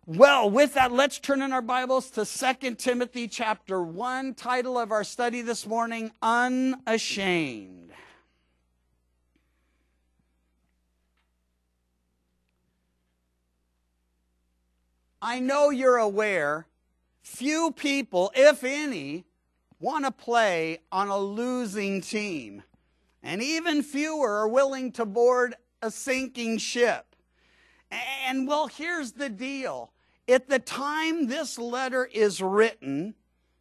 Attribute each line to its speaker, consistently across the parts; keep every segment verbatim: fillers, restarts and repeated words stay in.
Speaker 1: Well, with that, let's turn in our Bibles to Second Timothy chapter one. Title of our study this morning, Unashamed. I know you're aware, few people, if any, want to play on a losing team. And even fewer are willing to board a sinking ship. And well, here's the deal. At the time this letter is written,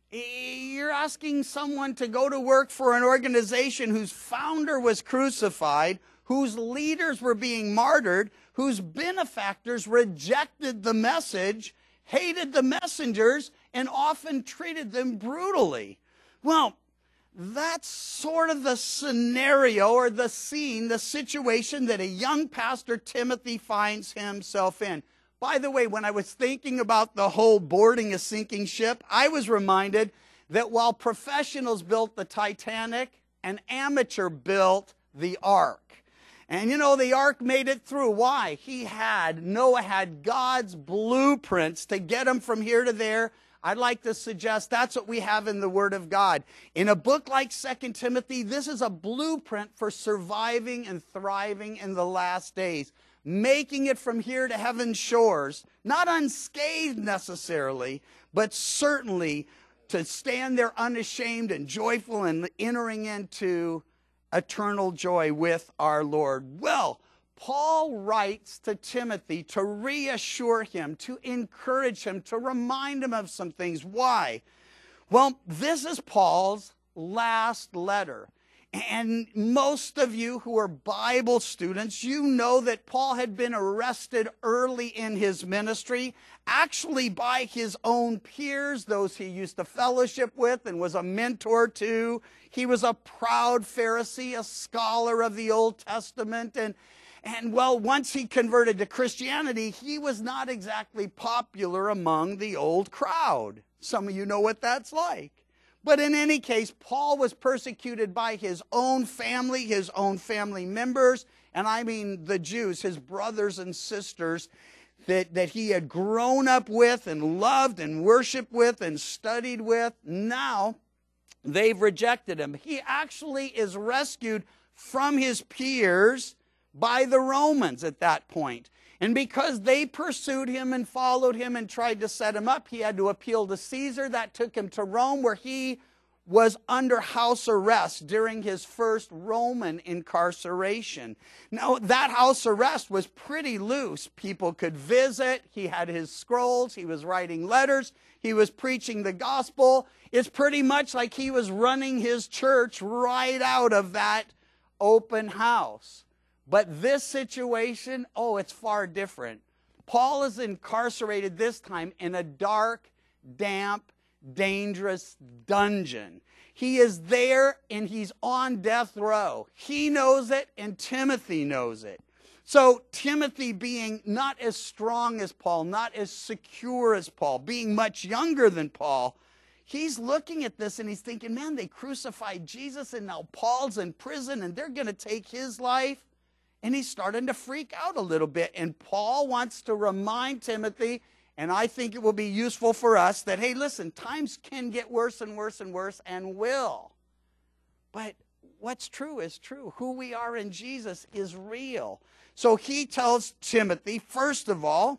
Speaker 1: you're asking someone to go to work for an organization whose founder was crucified, whose leaders were being martyred, whose benefactors rejected the message, hated the messengers, and often treated them brutally. Well, that's sort of the scenario or the scene, the situation that a young pastor, Timothy, finds himself in. By the way, when I was thinking about the whole boarding a sinking ship, I was reminded that while professionals built the Titanic, an amateur built the Ark. And you know, the Ark made it through. Why? He had, Noah had God's blueprints to get him from here to there. I'd like to suggest that's what we have in the Word of God. In a book like Second Timothy, this is a blueprint for surviving and thriving in the last days. Making it from here to heaven's shores, not unscathed necessarily, but certainly to stand there unashamed and joyful and entering into eternal joy with our Lord. Well, Paul writes to Timothy to reassure him, to encourage him, to remind him of some things. Why? Well, this is Paul's last letter. And most of you who are Bible students, you know that Paul had been arrested early in his ministry, actually by his own peers, those he used to fellowship with and was a mentor to. He was a proud Pharisee, a scholar of the Old Testament, and And well, once he converted to Christianity, he was not exactly popular among the old crowd. Some of you know what that's like. But in any case, Paul was persecuted by his own family, his own family members, and I mean the Jews, his brothers and sisters that, that he had grown up with and loved and worshiped with and studied with. Now, they've rejected him. He actually is rescued from his peers by the Romans at that point. And because they pursued him and followed him and tried to set him up, he had to appeal to Caesar. That took him to Rome, where he was under house arrest during his first Roman incarceration. Now, that house arrest was pretty loose. People could visit. He had his scrolls. He was writing letters. He was preaching the gospel. It's pretty much like he was running his church right out of that open house. But this situation, oh, it's far different. Paul is incarcerated this time in a dark, damp, dangerous dungeon. He is there and he's on death row. He knows it and Timothy knows it. So Timothy, being not as strong as Paul, not as secure as Paul, being much younger than Paul, he's looking at this and he's thinking, man, they crucified Jesus and now Paul's in prison and they're going to take his life. And he's starting to freak out a little bit. And Paul wants to remind Timothy, and I think it will be useful for us, that, hey, listen, times can get worse and worse and worse and will. But what's true is true. Who we are in Jesus is real. So he tells Timothy, first of all,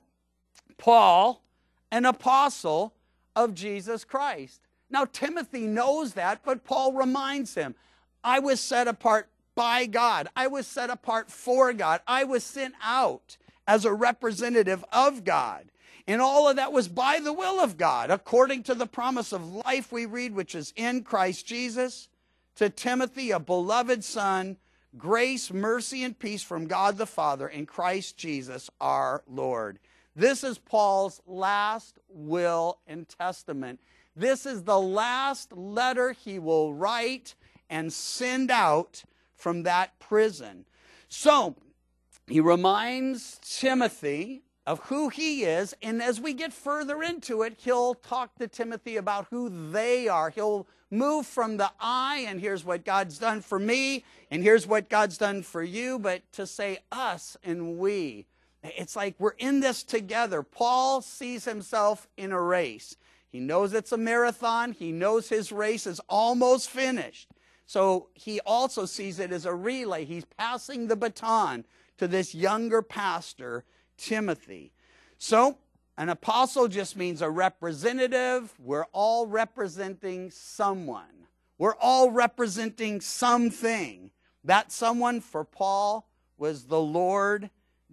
Speaker 1: Paul, an apostle of Jesus Christ. Now, Timothy knows that, but Paul reminds him, I was set apart by God. I was set apart for God. I was sent out as a representative of God. And all of that was by the will of God, according to the promise of life we read, which is in Christ Jesus. To Timothy, a beloved son, grace, mercy, and peace from God the Father and Christ Jesus our Lord. This is Paul's last will and testament. This is the last letter he will write and send out from that prison. So he reminds Timothy of who he is, and as we get further into it, he'll talk to Timothy about who they are. He'll move from the I, and here's what God's done for me, and here's what God's done for you, but to say us and we. It's like we're in this together. Paul sees himself in a race. He knows it's a marathon. He knows his race is almost finished. So he also sees it as a relay. He's passing the baton to this younger pastor, Timothy. So an apostle just means a representative. We're all representing someone. We're all representing something. That someone for Paul was the Lord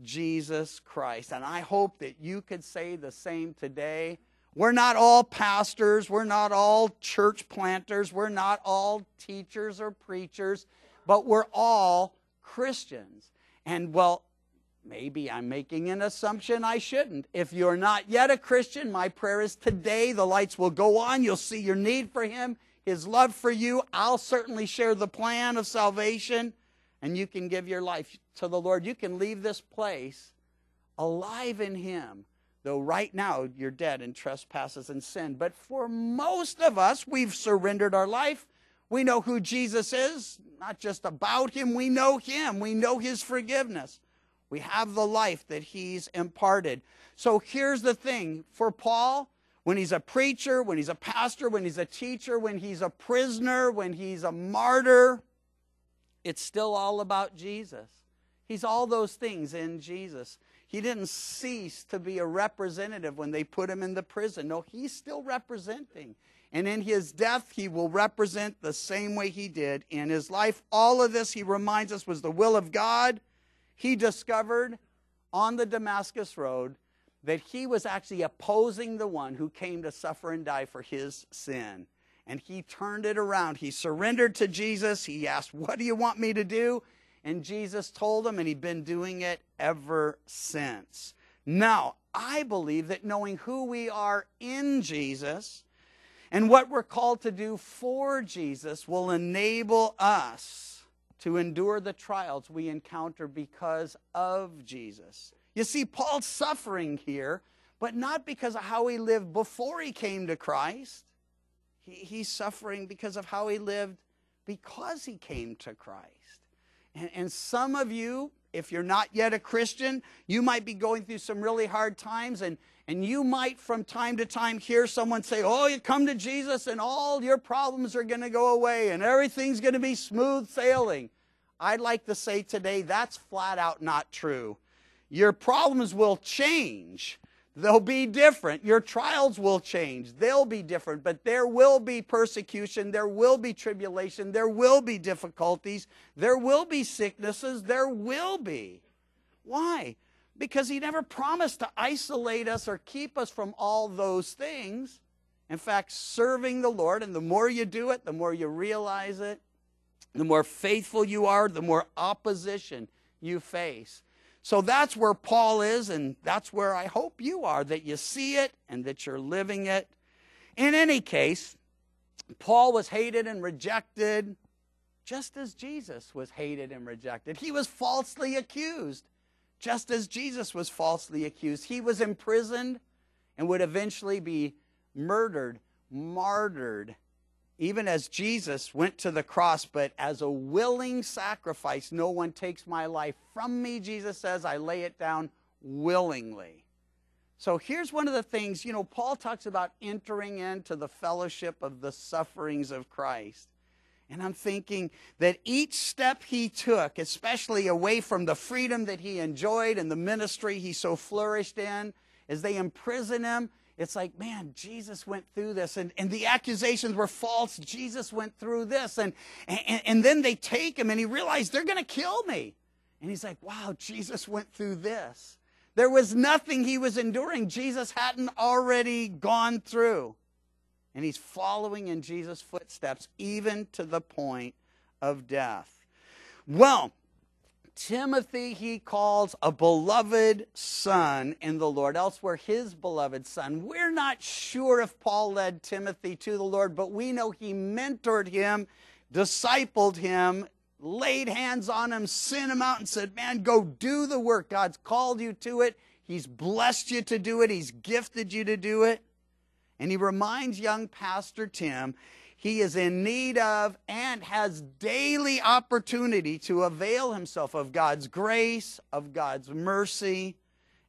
Speaker 1: Jesus Christ. And I hope that you could say the same today. We're not all pastors. We're not all church planters. We're not all teachers or preachers. But we're all Christians. And well, maybe I'm making an assumption I shouldn't. If you're not yet a Christian, my prayer is today the lights will go on. You'll see your need for Him, His love for you. I'll certainly share the plan of salvation. And you can give your life to the Lord. You can leave this place alive in Him. Though right now you're dead in trespasses and sin. But for most of us, we've surrendered our life. We know who Jesus is. Not just about Him. We know Him. We know His forgiveness. We have the life that He's imparted. So here's the thing. For Paul, when he's a preacher, when he's a pastor, when he's a teacher, when he's a prisoner, when he's a martyr, it's still all about Jesus. He's all those things in Jesus. He didn't cease to be a representative when they put him in the prison. No, he's still representing. And in his death, he will represent the same way he did in his life. All of this, he reminds us, was the will of God. He discovered on the Damascus Road that he was actually opposing the one who came to suffer and die for his sin. And he turned it around. He surrendered to Jesus. He asked, "What do you want me to do?" And Jesus told him, and he'd been doing it ever since. Now, I believe that knowing who we are in Jesus and what we're called to do for Jesus will enable us to endure the trials we encounter because of Jesus. You see, Paul's suffering here, but not because of how he lived before he came to Christ. He, he's suffering because of how he lived because he came to Christ. And, and some of you, if you're not yet a Christian, you might be going through some really hard times, and, and you might from time to time hear someone say, "Oh, you come to Jesus and all your problems are going to go away and everything's going to be smooth sailing." I'd like to say today that's flat out not true. Your problems will change. They'll be different. Your trials will change. They'll be different. But there will be persecution. There will be tribulation. There will be difficulties. There will be sicknesses. There will be. Why? Because He never promised to isolate us or keep us from all those things. In fact, serving the Lord, and the more you do it, the more you realize it, the more faithful you are, the more opposition you face. So that's where Paul is, and that's where I hope you are, that you see it and that you're living it. In any case, Paul was hated and rejected just as Jesus was hated and rejected. He was falsely accused just as Jesus was falsely accused. He was imprisoned and would eventually be murdered, martyred, even as Jesus went to the cross, but as a willing sacrifice. "No one takes my life from me," Jesus says. "I lay it down willingly." So here's one of the things, you know, Paul talks about entering into the fellowship of the sufferings of Christ. And I'm thinking that each step he took, especially away from the freedom that he enjoyed and the ministry he so flourished in, as they imprison him, it's like, man, Jesus went through this, and, and the accusations were false. Jesus went through this, and, and, and then they take him, and he realized they're going to kill me. And he's like, wow, Jesus went through this. There was nothing he was enduring Jesus hadn't already gone through. And he's following in Jesus' footsteps, even to the point of death. Well, Timothy he calls a beloved son in the Lord, elsewhere his beloved son. We're not sure if Paul led Timothy to the Lord, but we know he mentored him, discipled him, laid hands on him, sent him out and said, "Man, go do the work. God's called you to it. He's blessed you to do it. He's gifted you to do it." And he reminds young Pastor Tim he is in need of and has daily opportunity to avail himself of God's grace, of God's mercy.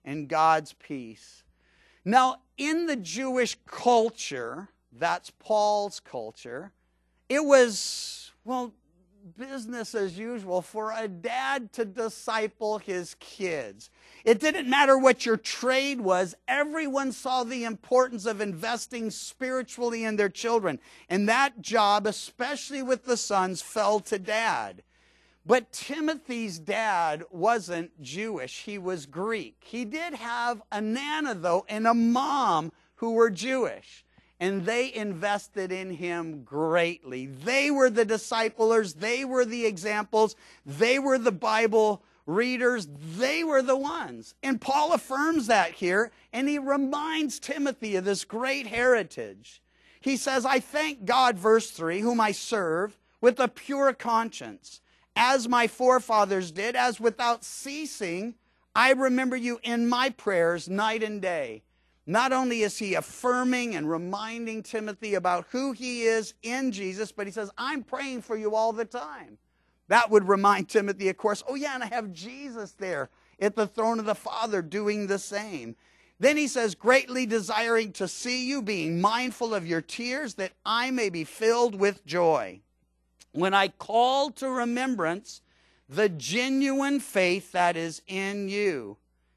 Speaker 1: and God's peace. Now, in the Jewish culture, that's Paul's culture, it was, well, business as usual for a dad to disciple his kids. It didn't matter what your trade was. Everyone saw the importance of investing spiritually in their children. And that job, especially with the sons, fell to dad. But Timothy's dad wasn't Jewish. He was Greek. He did have a nana, though, and a mom who were Jewish. And they invested in him greatly. They were the disciplers. They were the examples. They were the Bible readers. They were the ones. And Paul affirms that here, and he reminds Timothy of this great heritage. He says, I thank God, verse three, whom I serve with a pure conscience, as my forefathers did, as without ceasing, I remember you in my prayers night and day. Not only is he affirming and reminding Timothy about who he is in Jesus, but he says, I'm praying for you all the time. That would remind Timothy, of course, oh yeah, and I have Jesus there at the throne of the Father doing the same. Then he says, greatly desiring to see you, being mindful of your tears, that I may be filled with joy. When I call to remembrance the genuine faith that is in you.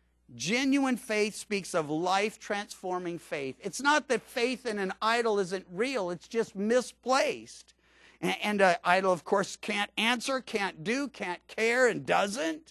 Speaker 1: Genuine faith speaks of life-transforming faith. It's not that faith in an idol isn't real. It's just misplaced. And an idol, of course, can't answer, can't do, can't care, and doesn't.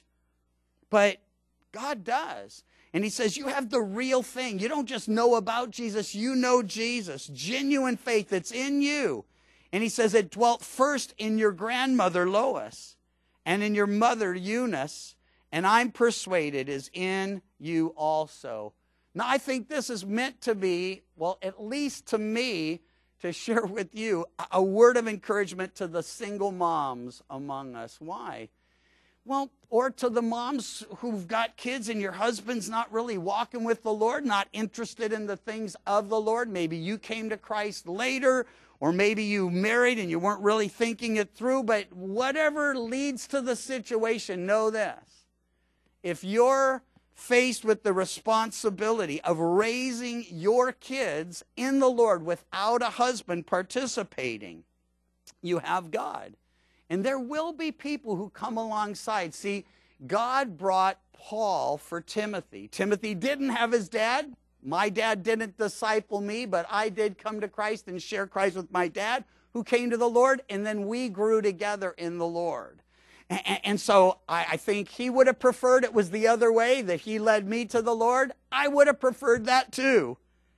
Speaker 1: But God does. And he says, you have the real thing. You don't just know about Jesus. You know Jesus. Genuine faith that's in you. And he says it dwelt first in your grandmother Lois and in your mother Eunice, and I'm persuaded is in you also. Now, I think this is meant to be, well, at least to me, to share with you a word of encouragement to the single moms among us. Why? Well, or to the moms who've got kids and your husband's not really walking with the Lord, not interested in the things of the Lord. Maybe you came to Christ later, or maybe you married and you weren't really thinking it through. But whatever leads to the situation, know this. If you're faced with the responsibility of raising your kids in the Lord without a husband participating, you have God. And there will be people who come alongside. See, God brought Paul for Timothy. Timothy didn't have his dad. My dad didn't disciple me, but I did come to Christ and share Christ with my dad, who came to the Lord, and then we grew together in the Lord. And, and so I, I think he would have preferred it was the other way, that he led me to the Lord. I would have preferred that too.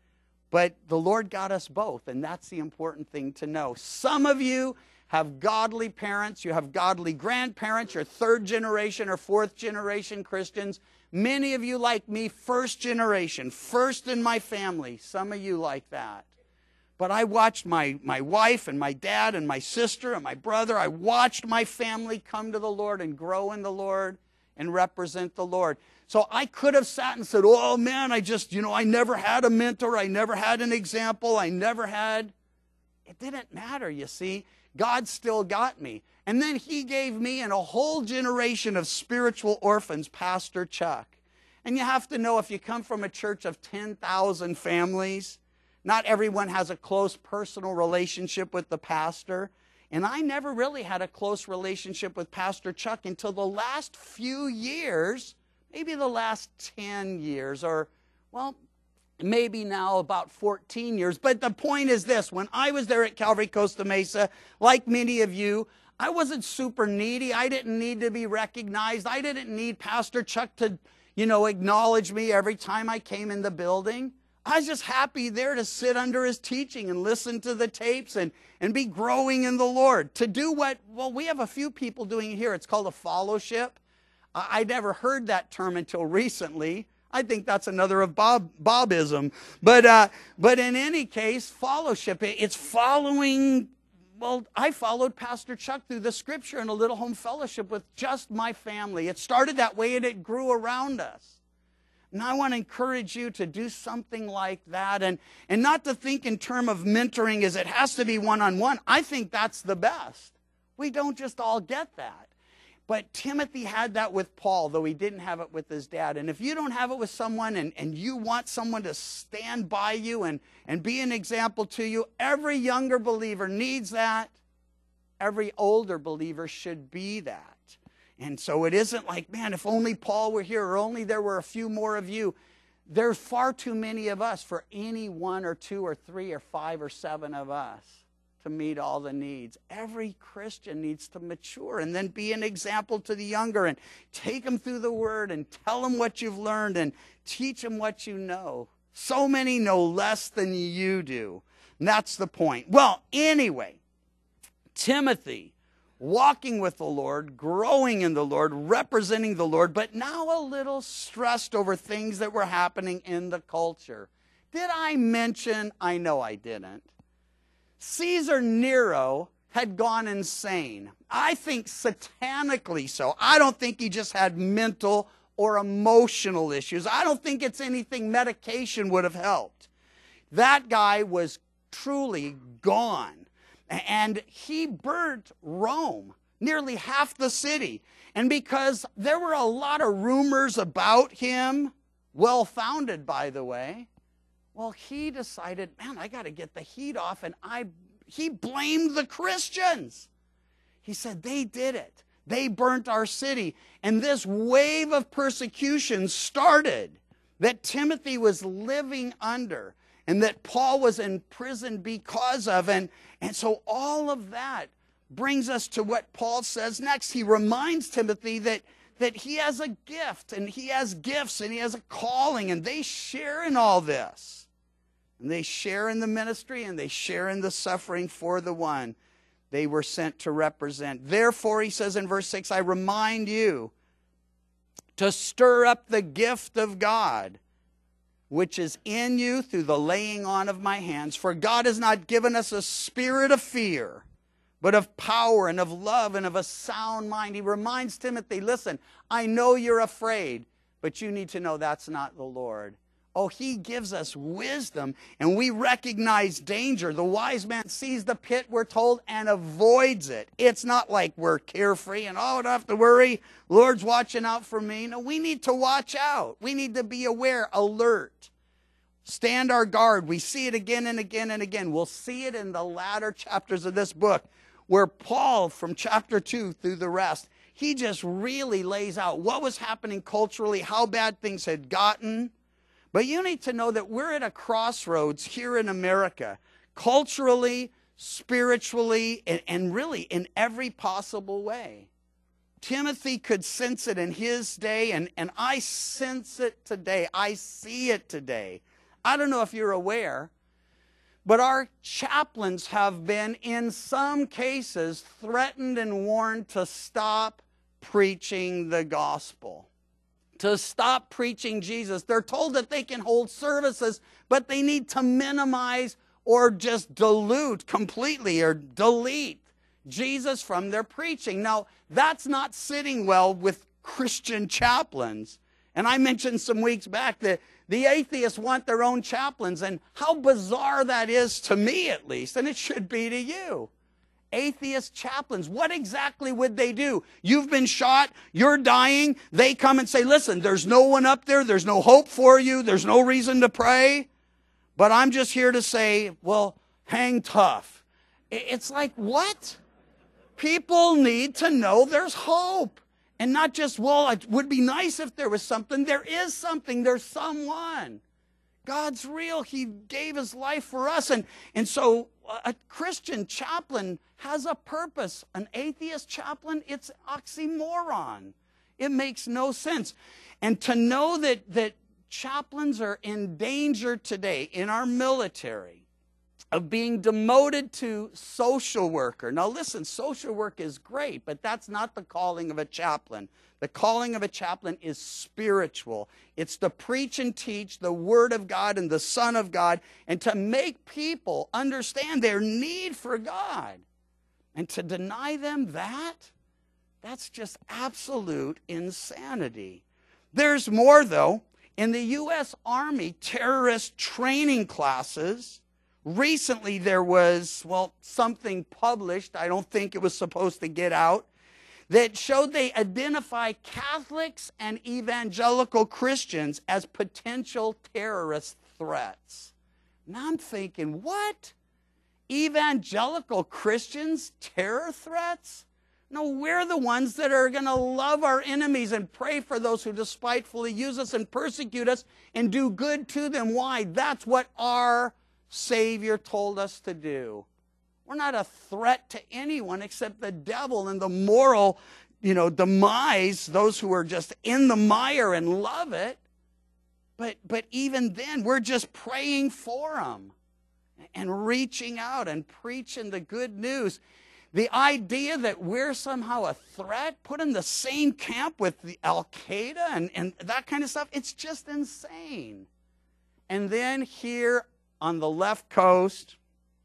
Speaker 1: But the Lord got us both, and that's the important thing to know. Some of you have godly parents, you have godly grandparents, you're third generation or fourth generation Christians. Many of you, like me, first generation, first in my family. Some of you like that. But I watched my, my wife and my dad and my sister and my brother, I watched my family come to the Lord and grow in the Lord and represent the Lord. So I could have sat and said, oh man, I just, you know, I never had a mentor, I never had an example, I never had. It didn't matter, you see. God still got me. And then he gave me and a whole generation of spiritual orphans, Pastor Chuck. And you have to know, if you come from a church of ten thousand families, not everyone has a close personal relationship with the pastor. And I never really had a close relationship with Pastor Chuck until the last few years, maybe the last ten years, or, well, maybe now about fourteen years. But the point is this: when I was there at Calvary Costa Mesa, like many of you, I wasn't super needy. I didn't need to be recognized. I didn't need Pastor Chuck to, you know, acknowledge me every time I came in the building. I was just happy there to sit under his teaching and listen to the tapes and, and be growing in the Lord. To do what, well, we have a few people doing it here. It's called a fellowship. I, I never heard that term until recently. I think that's another of Bob, Bobism. But, uh, but in any case, fellowship, it, it's following. Well, I followed Pastor Chuck through the scripture in a little home fellowship with just my family. It started that way and it grew around us. And I want to encourage you to do something like that, and, and not to think in terms of mentoring as it has to be one-on-one. I think that's the best. We don't just all get that. But Timothy had that with Paul, though he didn't have it with his dad. And if you don't have it with someone and, and you want someone to stand by you and, and be an example to you, every younger believer needs that. Every older believer should be that. And so it isn't like, man, if only Paul were here or only there were a few more of you. There's far too many of us for any one or two or three or five or seven of us to meet all the needs. Every Christian needs to mature and then be an example to the younger and take them through the Word and tell them what you've learned and teach them what you know. So many know less than you do. And that's the point. Well, anyway, Timothy, walking with the Lord, growing in the Lord, representing the Lord, but now a little stressed over things that were happening in the culture. Did I mention? I know I didn't. Caesar Nero had gone insane. I think satanically so. I don't think he just had mental or emotional issues. I don't think it's anything medication would have helped. That guy was truly gone. And he burnt Rome, nearly half the city. And because there were a lot of rumors about him, well-founded, by the way, well, he decided, man, I got to get the heat off, and I, he blamed the Christians. He said, they did it. They burnt our city. And this wave of persecution started that Timothy was living under and that Paul was in prison because of. And, and so all of that brings us to what Paul says next. He reminds Timothy that that he has a gift, and he has gifts, and he has a calling, and they share in all this. And they share in the ministry, and they share in the suffering for the one they were sent to represent. Therefore, he says in verse six, I remind you to stir up the gift of God, which is in you through the laying on of my hands. For God has not given us a spirit of fear, but of power and of love and of a sound mind. He reminds Timothy, listen, I know you're afraid, but you need to know that's not the Lord. Oh, he gives us wisdom, and we recognize danger. The wise man sees the pit, we're told, and avoids it. It's not like we're carefree and, oh, I don't have to worry. Lord's watching out for me. No, we need to watch out. We need to be aware, alert. Stand our guard. We see it again and again and again. We'll see it in the latter chapters of this book, where Paul, from chapter two through the rest, he just really lays out what was happening culturally, how bad things had gotten. But you need to know that we're at a crossroads here in America, culturally, spiritually, and, and really in every possible way. Timothy could sense it in his day, and, and I sense it today. I see it today. I don't know if you're aware, but our chaplains have been, in some cases, threatened and warned to stop preaching the gospel, to stop preaching Jesus. They're told that they can hold services, but they need to minimize or just dilute completely or delete Jesus from their preaching. Now, that's not sitting well with Christian chaplains. And I mentioned some weeks back that the atheists want their own chaplains, and how bizarre that is to me, at least, and it should be to you. Atheist chaplains, what exactly would they do? You've been shot, you're dying, they come and say, listen, there's no one up there, there's no hope for you, there's no reason to pray, but I'm just here to say, well, hang tough. It's like, what? People need to know there's hope. And not just, well, it would be nice if there was something. There is something. There's someone. God's real. He gave his life for us. And, and so a Christian chaplain has a purpose. An atheist chaplain, it's oxymoron. It makes no sense. And to know that, that chaplains are in danger today in our military of being demoted to social worker. Now listen, social work is great, but that's not the calling of a chaplain. The calling of a chaplain is spiritual. It's to preach and teach the Word of God and the Son of God, and to make people understand their need for God. And to deny them that, that's just absolute insanity. There's more, though. In the U S Army terrorist training classes, recently there was, well, something published. I don't think it was supposed to get out, that showed they identify Catholics and evangelical Christians as potential terrorist threats. Now I'm thinking, what? Evangelical Christians, terror threats? No, we're the ones that are going to love our enemies and pray for those who despitefully use us and persecute us and do good to them. Why? That's what our Savior told us to do. We're not a threat to anyone except the devil and the moral, you know, demise, those who are just in the mire and love it. But, but even then, we're just praying for them and reaching out and preaching the good news. The idea that we're somehow a threat, put in the same camp with the Al-Qaeda and, and that kind of stuff, it's just insane. And then here on the left coast,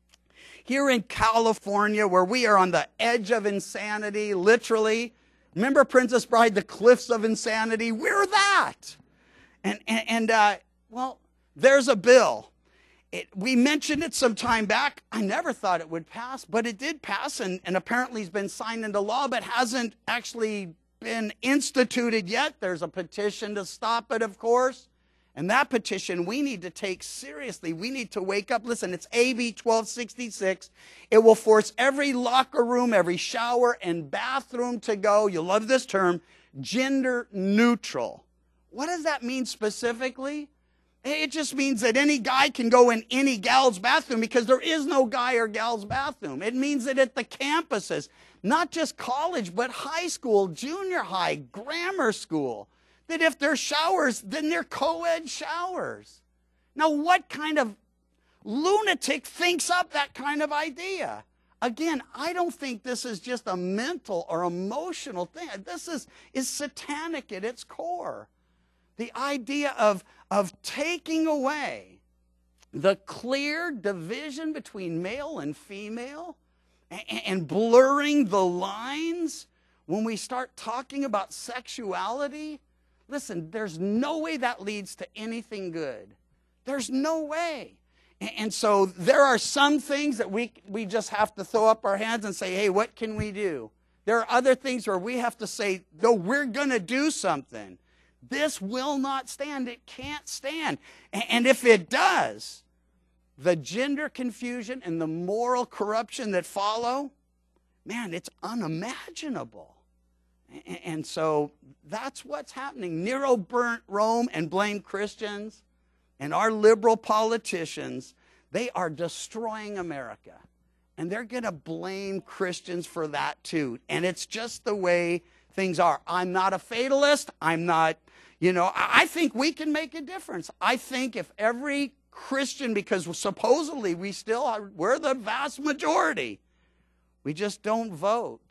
Speaker 1: here in California, where we are on the edge of insanity, literally. Remember Princess Bride, the cliffs of insanity? We're that. And, and, and uh, well, there's a bill. It, we mentioned it some time back. I never thought it would pass, but it did pass, and, and apparently has been signed into law, but hasn't actually been instituted yet. There's a petition to stop it, of course. And that petition we need to take seriously. We need to wake up. Listen, it's A B twelve sixty-six. It will force every locker room, every shower and bathroom to go, you'll love this term, gender neutral. What does that mean specifically? It just means that any guy can go in any gal's bathroom because there is no guy or gal's bathroom. It means that at the campuses, not just college, but high school, junior high, grammar school, that if they're showers, then they're co-ed showers. Now, what kind of lunatic thinks up that kind of idea? Again, I don't think this is just a mental or emotional thing. This is, is satanic at its core. The idea of, of taking away the clear division between male and female and, and blurring the lines when we start talking about sexuality. Listen, there's no way that leads to anything good. There's no way. And, and so there are some things that we, we just have to throw up our hands and say, hey, what can we do? There are other things where we have to say, no, we're going to do something. This will not stand. It can't stand. And if it does, the gender confusion and the moral corruption that follow, man, it's unimaginable. And so that's what's happening. Nero burnt Rome and blamed Christians. And our liberal politicians, they are destroying America. And they're going to blame Christians for that too. And it's just the way things are. I'm not a fatalist. I'm not, you know, I think we can make a difference. I think if every Christian, because supposedly we still are, we're the vast majority, we just don't vote.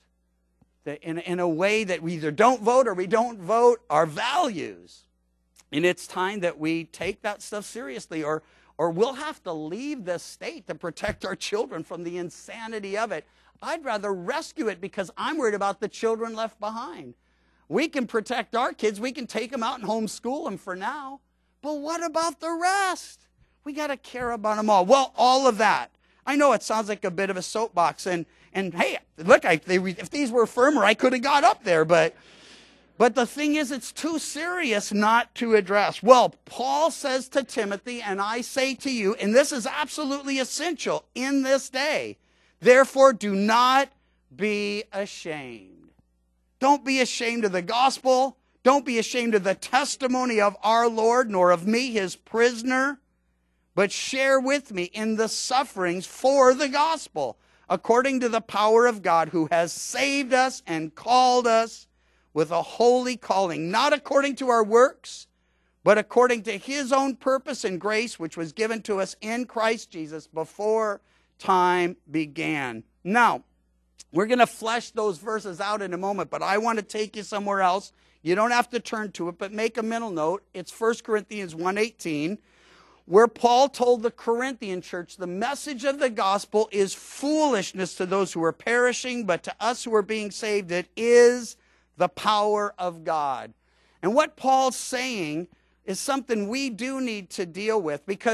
Speaker 1: In, in a way that we either don't vote or we don't vote our values. And it's time that we take that stuff seriously, or, or we'll have to leave this state to protect our children from the insanity of it. I'd rather rescue it because I'm worried about the children left behind. We can protect our kids. We can take them out and homeschool them for now. But what about the rest? We got to care about them all. Well, all of that. I know it sounds like a bit of a soapbox, and And hey, look, I, they, if these were firmer, I could have got up there. But, but the thing is, it's too serious not to address. Well, Paul says to Timothy, and I say to you, and this is absolutely essential in this day, therefore do not be ashamed. Don't be ashamed of the gospel. Don't be ashamed of the testimony of our Lord, nor of me, his prisoner, but share with me in the sufferings for the gospel, according to the power of God, who has saved us and called us with a holy calling, not according to our works, but according to his own purpose and grace, which was given to us in Christ Jesus before time began. Now, we're going to flesh those verses out in a moment, but I want to take you somewhere else. You don't have to turn to it, but make a mental note. It's First Corinthians one eighteen. Where Paul told the Corinthian church, the message of the gospel is foolishness to those who are perishing, but to us who are being saved, it is the power of God. And what Paul's saying is something we do need to deal with, because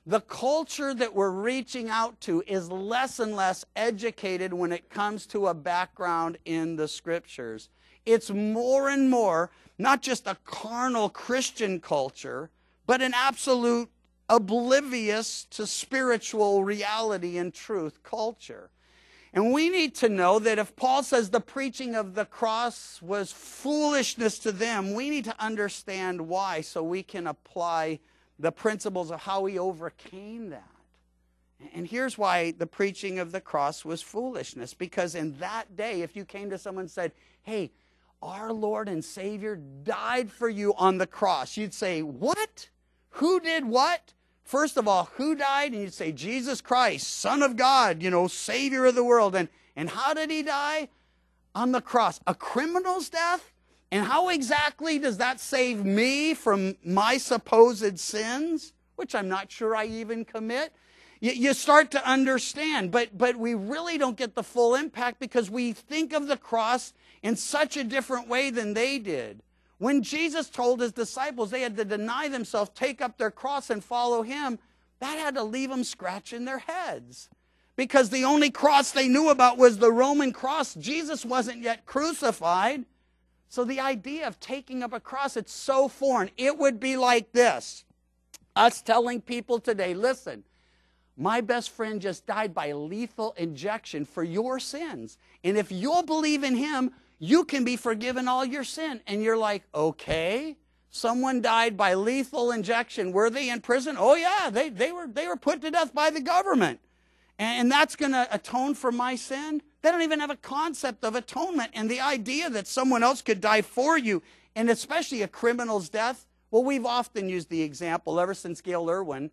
Speaker 1: The culture that we're reaching out to is less and less educated when it comes to a background in the Scriptures. It's more and more not just a carnal Christian culture, but an absolute oblivious to spiritual reality and truth culture. And we need to know that if Paul says the preaching of the cross was foolishness to them, we need to understand why so we can apply the principles of how he overcame that. And here's why the preaching of the cross was foolishness. Because in that day, if you came to someone and said, hey, our Lord and Savior died for you on the cross, you'd say, what? Who did what? First of all, who died? And you'd say, Jesus Christ, Son of God, you know, Savior of the world. And, and how did he die? On the cross. A criminal's death? And how exactly does that save me from my supposed sins, which I'm not sure I even commit? You, you start to understand, but, but we really don't get the full impact because we think of the cross in such a different way than they did. When Jesus told his disciples they had to deny themselves, take up their cross and follow him, that had to leave them scratching their heads. Because the only cross they knew about was the Roman cross. Jesus wasn't yet crucified. So the idea of taking up a cross, it's so foreign. It would be like this. Us telling people today, listen, my best friend just died by lethal injection for your sins. And if you'll believe in him, you can be forgiven all your sin. And you're like, okay, someone died by lethal injection. Were they in prison? Oh yeah, they, they, were, they were put to death by the government. And that's going to atone for my sin? They don't even have a concept of atonement. And the idea that someone else could die for you, and especially a criminal's death, well, we've often used the example ever since Gail Irwin.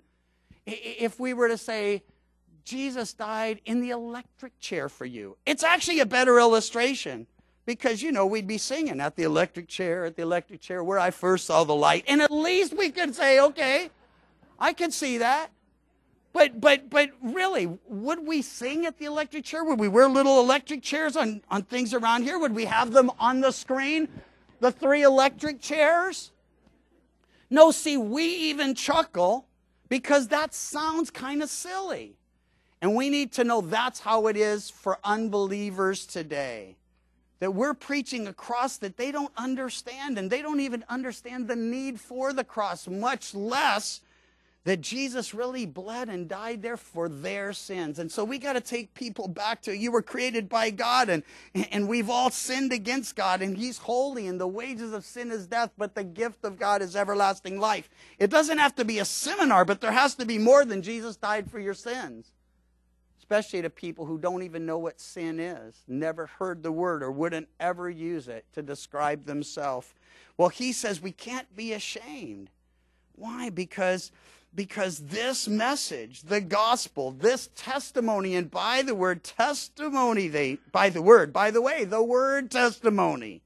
Speaker 1: If we were to say, Jesus died in the electric chair for you, it's actually a better illustration. Because, you know, we'd be singing at the electric chair, at the electric chair, where I first saw the light. And at least we could say, okay, I can see that. But but but really, would we sing at the electric chair? Would we wear little electric chairs on, on things around here? Would we have them on the screen? The three electric chairs? No, see, we even chuckle because that sounds kind of silly. And we need to know that's how it is for unbelievers today. That we're preaching a cross that they don't understand, and they don't even understand the need for the cross, much less that Jesus really bled and died there for their sins. And so we got to take people back to, you were created by God, and, and we've all sinned against God, and he's holy, and the wages of sin is death, but the gift of God is everlasting life. It doesn't have to be a seminar, but there has to be more than Jesus died for your sins. Especially to people who don't even know what sin is, never heard the word, or wouldn't ever use it to describe themselves. Well, he says we can't be ashamed. Why? Because Because this message, the gospel, this testimony, and by the word testimony, they, by the word, by the way, the word testimony,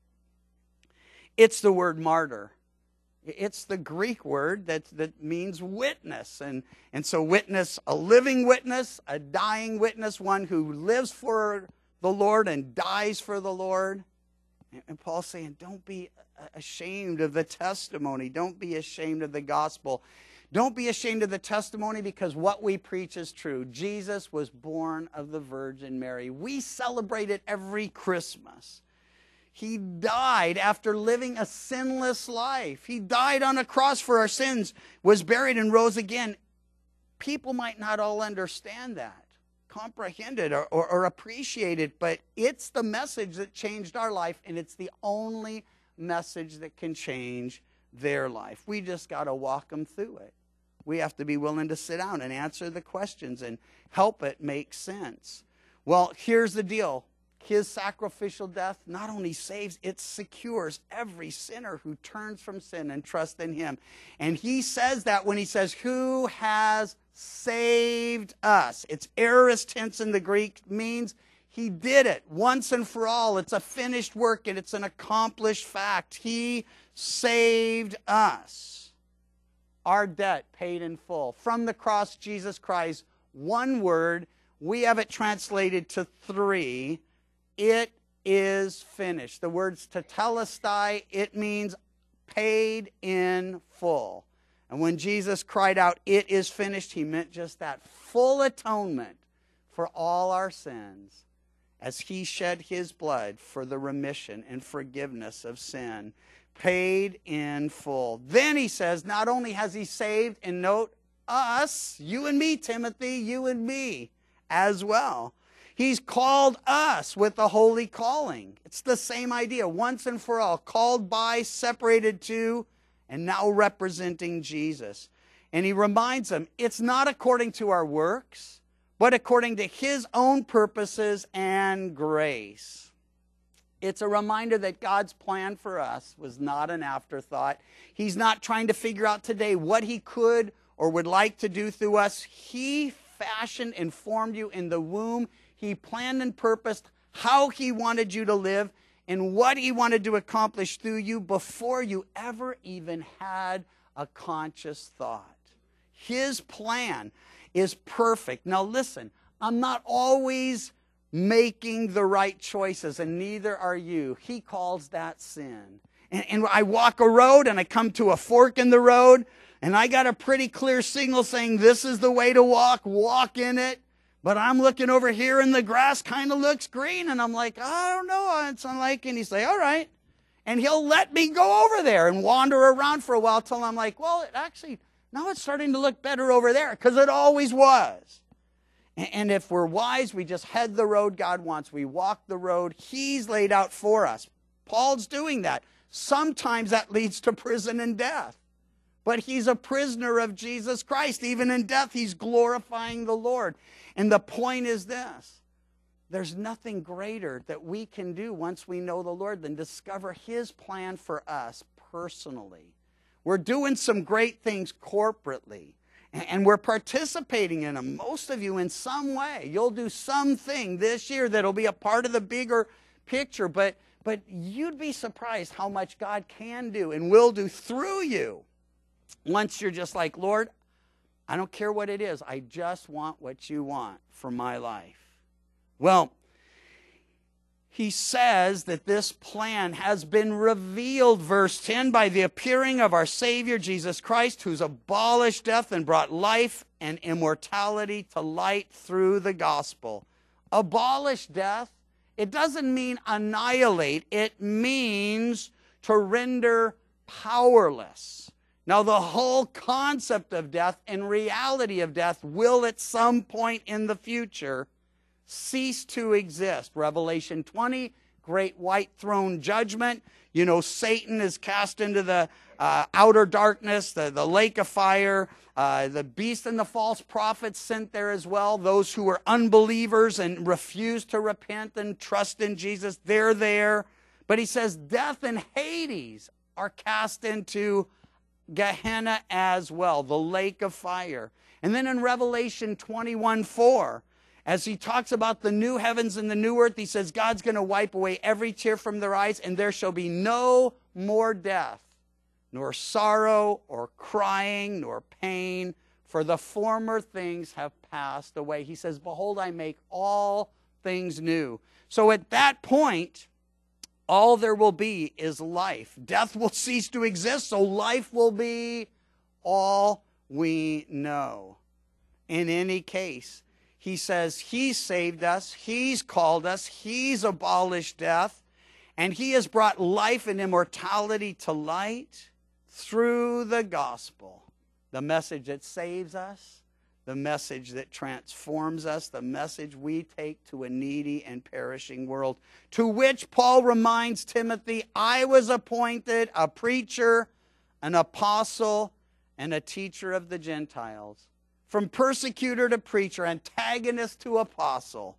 Speaker 1: it's the word martyr. It's the Greek word that, that means witness. And, and so witness, a living witness, a dying witness, one who lives for the Lord and dies for the Lord. And Paul's saying, don't be ashamed of the testimony. Don't be ashamed of the gospel. Don't be ashamed of the testimony, because what we preach is true. Jesus was born of the Virgin Mary. We celebrate it every Christmas. He died after living a sinless life. He died on a cross for our sins, was buried, and rose again. People might not all understand that, comprehend it, or, or, or appreciate it, but it's the message that changed our life, and it's the only message that can change their life. We just got to walk them through it. We have to be willing to sit down and answer the questions and help it make sense. Well, here's the deal. His sacrificial death not only saves, it secures every sinner who turns from sin and trusts in him. And he says that when he says, who has saved us. It's aorist tense in the Greek, means he did it once and for all. It's a finished work, and it's an accomplished fact. He saved us. Our debt paid in full. From the cross, Jesus Christ, one word. We have it translated to three. It is finished. The word's tetelestai. It means paid in full. And when Jesus cried out, "It is finished," he meant just that, full atonement for all our sins, as he shed his blood for the remission and forgiveness of sin, paid in full. Then he says, not only has he saved, and note, us, you and me, Timothy, you and me as well. He's called us with a holy calling. It's the same idea, once and for all, called by, separated to, and now representing Jesus. And he reminds them, it's not according to our works, but according to his own purposes and grace. It's a reminder that God's plan for us was not an afterthought. He's not trying to figure out today what he could or would like to do through us. He fashioned and formed you in the womb. He planned and purposed how he wanted you to live and what he wanted to accomplish through you before you ever even had a conscious thought. His plan is perfect. Now listen, I'm not always making the right choices, and neither are you. He calls that sin. And, and I walk a road and I come to a fork in the road, and I got a pretty clear signal saying this is the way to walk, walk in it. But I'm looking over here and the grass kind of looks green, and I'm like, I don't know, it's unlike, and he's like, all right. And he'll let me go over there and wander around for a while till I'm like, well, it actually, now it's starting to look better over there, because it always was. And if we're wise, we just head the road God wants. We walk the road he's laid out for us. Paul's doing that. Sometimes that leads to prison and death. But he's a prisoner of Jesus Christ. Even in death, he's glorifying the Lord. And the point is this. There's nothing greater that we can do once we know the Lord than discover his plan for us personally. We're doing some great things corporately. And we're participating in them, most of you in some way. You'll do something this year that'll be a part of the bigger picture, but, but you'd be surprised how much God can do and will do through you once you're just like, Lord, I don't care what it is. I just want what you want for my life. Well, he says that this plan has been revealed, verse ten, by the appearing of our Savior, Jesus Christ, who's abolished death and brought life and immortality to light through the gospel. Abolish death, it doesn't mean annihilate. It means to render powerless. Now, the whole concept of death and reality of death will at some point in the future cease to exist. Revelation twenty, great white throne judgment. You know, Satan is cast into the uh, outer darkness, the, the lake of fire. Uh, the beast and the false prophets sent there as well. Those who were unbelievers and refused to repent and trust in Jesus, they're there. But he says death and Hades are cast into Gehenna as well, the lake of fire. And then in Revelation twenty-one four, as he talks about the new heavens and the new earth, he says God's going to wipe away every tear from their eyes, and there shall be no more death, nor sorrow, or crying, nor pain, for the former things have passed away. He says, behold, I make all things new. So at that point, all there will be is life. Death will cease to exist, so life will be all we know. In any case, he says he's saved us, he's called us, he's abolished death, and he has brought life and immortality to light through the gospel. The message that saves us, the message that transforms us, the message we take to a needy and perishing world, to which Paul reminds Timothy, I was appointed a preacher, an apostle, and a teacher of the Gentiles. From persecutor to preacher, antagonist to apostle,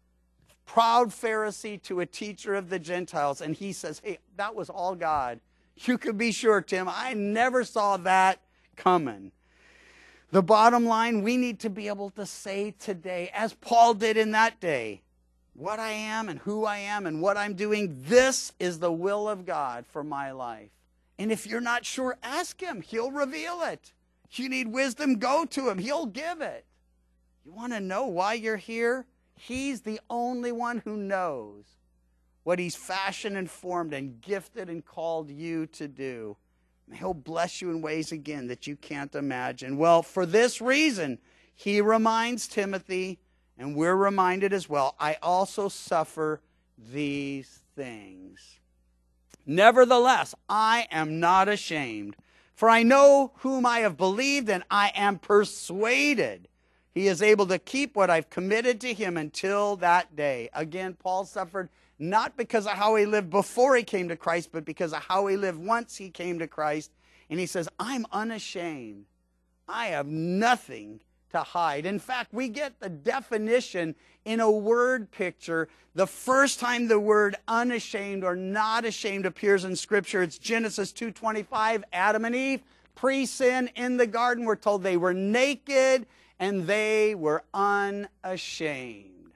Speaker 1: proud Pharisee to a teacher of the Gentiles. And he says, hey, that was all God. You can be sure, Tim, I never saw that coming. The bottom line, we need to be able to say today, as Paul did in that day, what I am and who I am and what I'm doing, this is the will of God for my life. And if you're not sure, ask him. He'll reveal it. If you need wisdom, go to him. He'll give it. You want to know why you're here? He's the only one who knows what he's fashioned and formed and gifted and called you to do. He'll bless you in ways, again, that you can't imagine. Well, for this reason, he reminds Timothy, and we're reminded as well, I also suffer these things. Nevertheless, I am not ashamed, for I know whom I have believed, and I am persuaded he is able to keep what I've committed to him until that day. Again, Paul suffered not because of how he lived before he came to Christ, but because of how he lived once he came to Christ. And he says, I'm unashamed. I have nothing to hide. In fact, we get the definition in a word picture. The first time the word unashamed or not ashamed appears in Scripture, it's Genesis two twenty-five. Adam and Eve, pre-sin in the garden, we're told they were naked and they were unashamed.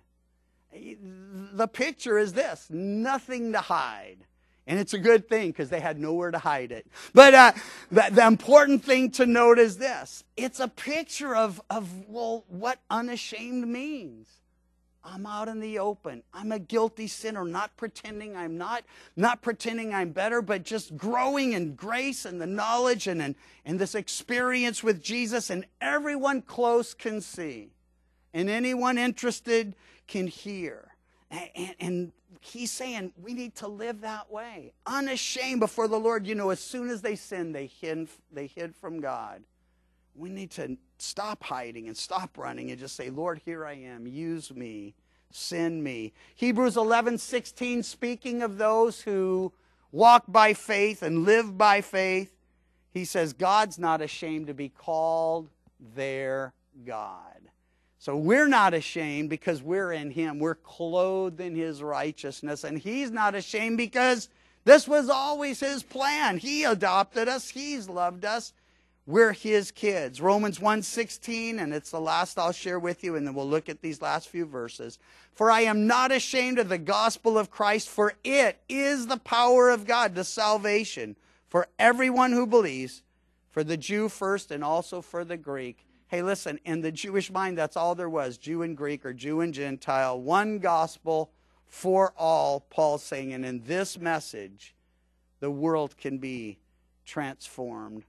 Speaker 1: The picture is this: nothing to hide. And it's a good thing because they had nowhere to hide it. But uh, the, the important thing to note is this. It's a picture of, of, well, what unashamed means. I'm out in the open. I'm a guilty sinner, not pretending I'm not, not pretending I'm better, but just growing in grace and the knowledge and, and, and this experience with Jesus. And everyone close can see. And anyone interested can hear. And, and, and he's saying we need to live that way. Unashamed before the Lord. You know, as soon as they sinned, they hid, they hid from God. We need to stop hiding and stop running and just say, Lord, here I am. Use me. Send me. Hebrews eleven sixteen, speaking of those who walk by faith and live by faith, he says, God's not ashamed to be called their God. So we're not ashamed because we're in him. We're clothed in his righteousness. And he's not ashamed because this was always his plan. He adopted us. He's loved us. We're his kids. Romans one sixteen, and it's the last I'll share with you, and then we'll look at these last few verses. For I am not ashamed of the gospel of Christ, for it is the power of God to salvation for everyone who believes, for the Jew first and also for the Greek. Hey, listen, in the Jewish mind, that's all there was, Jew and Greek or Jew and Gentile, one gospel for all, Paul's saying. And in this message, the world can be transformed.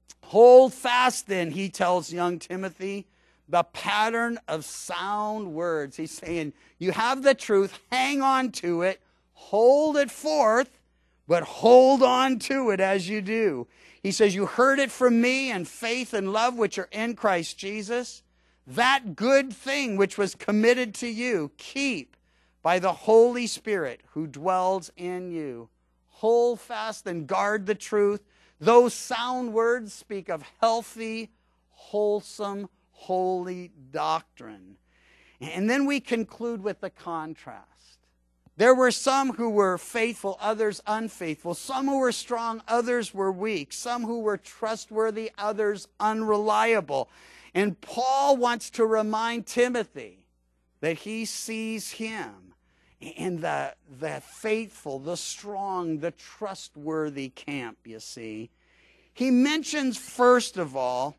Speaker 1: Hold fast then, he tells young Timothy, the pattern of sound words. He's saying, you have the truth, hang on to it, hold it forth, but hold on to it as you do. He says, you heard it from me, and faith and love which are in Christ Jesus. That good thing which was committed to you, keep by the Holy Spirit who dwells in you. Hold fast and guard the truth. Those sound words speak of healthy, wholesome, holy doctrine. And then we conclude with the contrast. There were some who were faithful, others unfaithful. Some who were strong, others were weak. Some who were trustworthy, others unreliable. And Paul wants to remind Timothy that he sees him in the, the faithful, the strong, the trustworthy camp, you see. He mentions, first of all,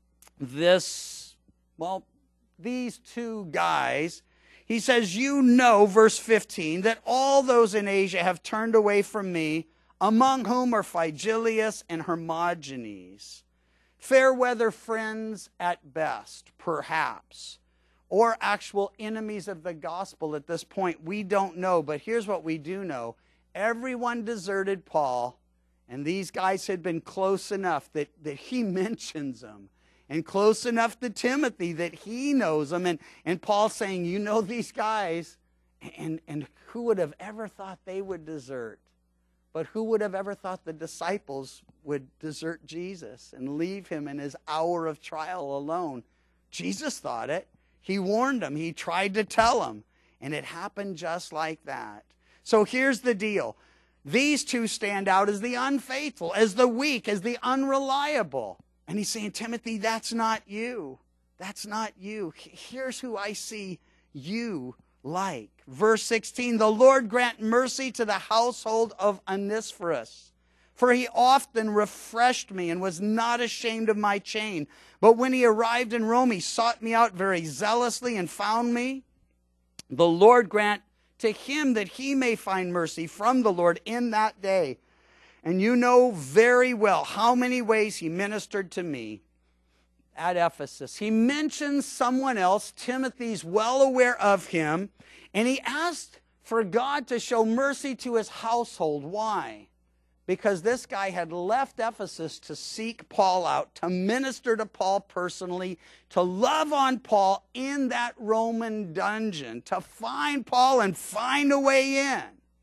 Speaker 1: this, well, these two guys. He says, you know, verse fifteen, that all those in Asia have turned away from me, among whom are Phygellus and Hermogenes. Fair weather friends at best, perhaps, or actual enemies of the gospel at this point. We don't know, but here's what we do know. Everyone deserted Paul, and these guys had been close enough that, that he mentions them. And close enough to Timothy that he knows them. And, and Paul's saying, you know these guys. And, and who would have ever thought they would desert? But who would have ever thought the disciples would desert Jesus and leave him in his hour of trial alone? Jesus thought it. He warned them. He tried to tell them. And it happened just like that. So here's the deal. These two stand out as the unfaithful, as the weak, as the unreliable. And he's saying, Timothy, that's not you. That's not you. Here's who I see you like. Verse sixteen, the Lord grant mercy to the household of Onesiphorus, for he often refreshed me and was not ashamed of my chain. But when he arrived in Rome, he sought me out very zealously and found me. The Lord grant to him that he may find mercy from the Lord in that day. And you know very well how many ways he ministered to me at Ephesus. He mentions someone else. Timothy's well aware of him. And he asked for God to show mercy to his household. Why? Because this guy had left Ephesus to seek Paul out, to minister to Paul personally, to love on Paul in that Roman dungeon, to find Paul and find a way in,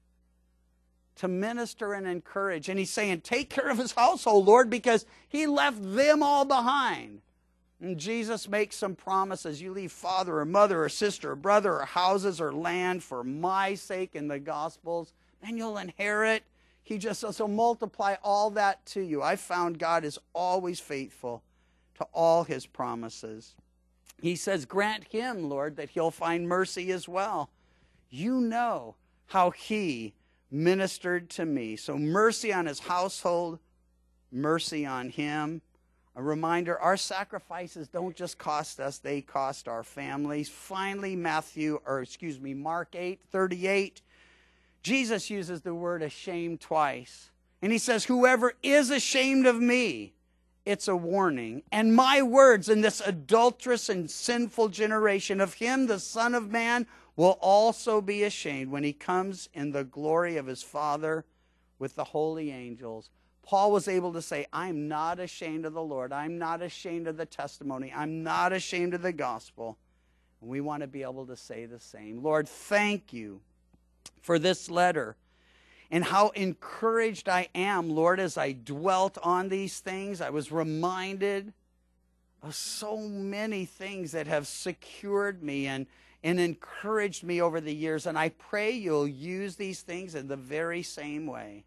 Speaker 1: to minister and encourage. And he's saying, take care of his household, Lord, because he left them all behind. And Jesus makes some promises. You leave father or mother or sister or brother or houses or land for my sake in the Gospels, and you'll inherit. He just says, so multiply all that to you. I found God is always faithful to all his promises. He says, grant him, Lord, that he'll find mercy as well. You know how he ministered to me. So mercy on his household, mercy on him. A reminder, our sacrifices don't just cost us, they cost our families. Finally, Matthew, or excuse me, Mark eight thirty-eight. Jesus uses the word ashamed twice. And he says, whoever is ashamed of me, it's a warning. And my words in this adulterous and sinful generation, of him the Son of Man will also be ashamed when he comes in the glory of his Father with the holy angels. Paul was able to say, I'm not ashamed of the Lord. I'm not ashamed of the testimony. I'm not ashamed of the gospel. And we want to be able to say the same. Lord, thank you for this letter and how encouraged I am, Lord, as I dwelt on these things. I was reminded of so many things that have secured me and, and encouraged me over the years. And I pray you'll use these things in the very same way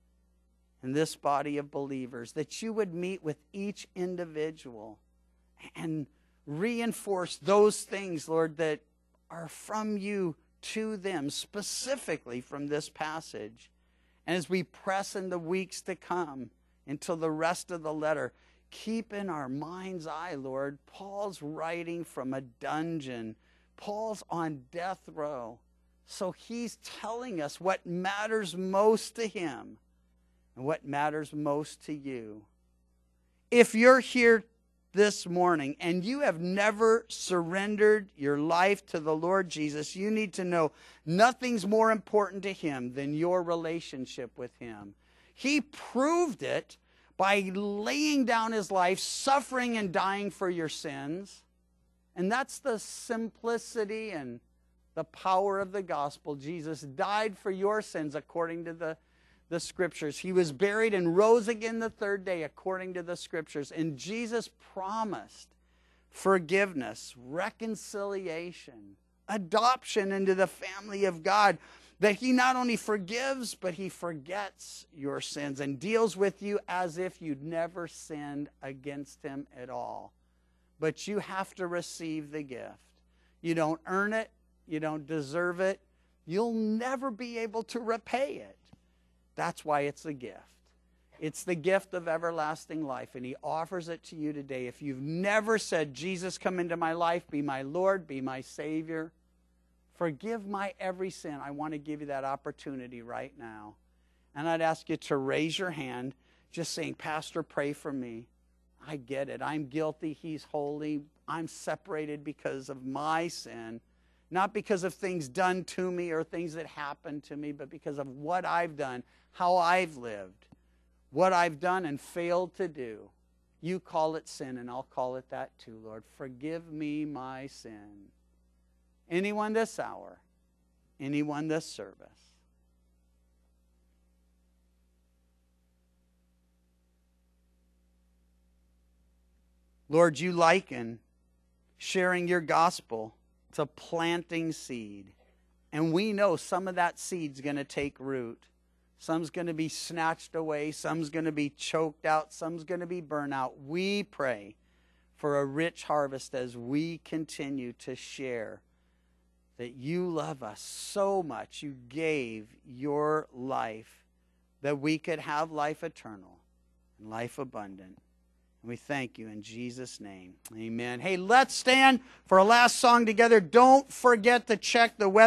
Speaker 1: in this body of believers, that you would meet with each individual and reinforce those things, Lord, that are from you to them, specifically from this passage. And as we press in the weeks to come until the rest of the letter, keep in our mind's eye, Lord, Paul's writing from a dungeon. Paul's on death row. So he's telling us what matters most to him and what matters most to you. If you're here this morning and you have never surrendered your life to the Lord Jesus, you need to know nothing's more important to him than your relationship with him. He proved it by laying down his life, suffering and dying for your sins. And that's the simplicity and the power of the gospel. Jesus died for your sins according to the the scriptures. He was buried and rose again the third day according to the scriptures. And Jesus promised forgiveness, reconciliation, adoption into the family of God, that he not only forgives, but he forgets your sins and deals with you as if you'd never sinned against him at all. But you have to receive the gift. You don't earn it. You don't deserve it. You'll never be able to repay it. That's why it's a gift. It's the gift of everlasting life, and he offers it to you today. If you've never said, Jesus, come into my life, be my Lord, be my Savior, forgive my every sin, I want to give you that opportunity right now. And I'd ask you to raise your hand, just saying, Pastor, pray for me. I get it. I'm guilty. He's holy. I'm separated because of my sin. Not because of things done to me or things that happened to me, but because of what I've done, how I've lived, what I've done and failed to do. You call it sin, and I'll call it that too, Lord. Forgive me my sin. Anyone this hour? Anyone this service? Lord, you liken sharing your gospel to planting seed. And we know some of that seed's going to take root. Some's going to be snatched away. Some's going to be choked out. Some's going to be burned out. We pray for a rich harvest as we continue to share that you love us so much. You gave your life that we could have life eternal and life abundant. And we thank you in Jesus' name. Amen. Hey, let's stand for a last song together. Don't forget to check the web.